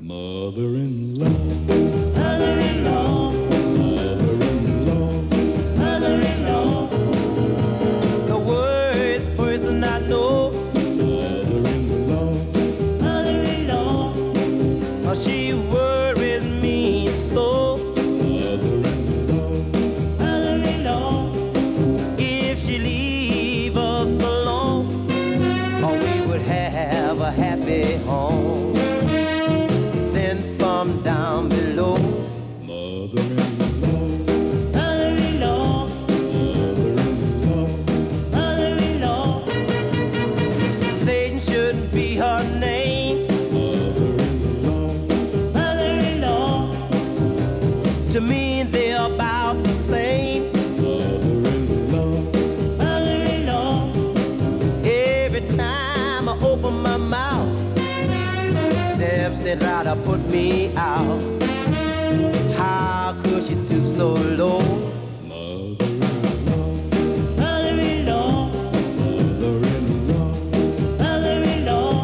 Mother-in-law, Mother-in-law, mother-in-law, mother-in-law, the worst person I know. mother-in-law, Mother-in-law, oh, she worries me so. mother-in-law, Mother-in-law, if she leave us alone, oh, we would have a happy home. Sent from down below. mother-in-law, Mother-in-law, mother-in-law, mother-in-law, Satan shouldn't be her name. mother-in-law, Mother-in-law, to me they're about the same. mother-in-law, Mother-in-law, every time I open my mouth, steps it right to put me out. How could she stoop so low? mother-in-law, Mother-in-law, mother-in-law, mother-in-law,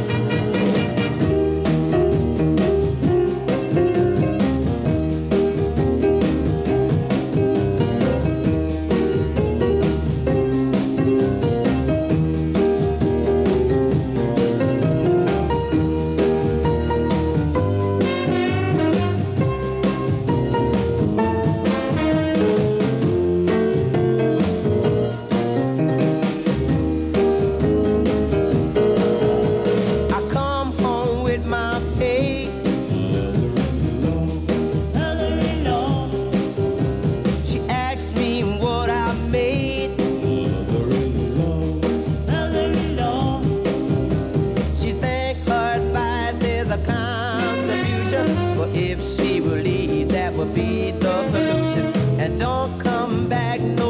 I come home with my pay. mother-in-law, Mother-in-law, she asks me what I made. mother-in-law, Mother-in-law, she think her advice is a contribution. But if she will leave, that would be the solution. And don't come back no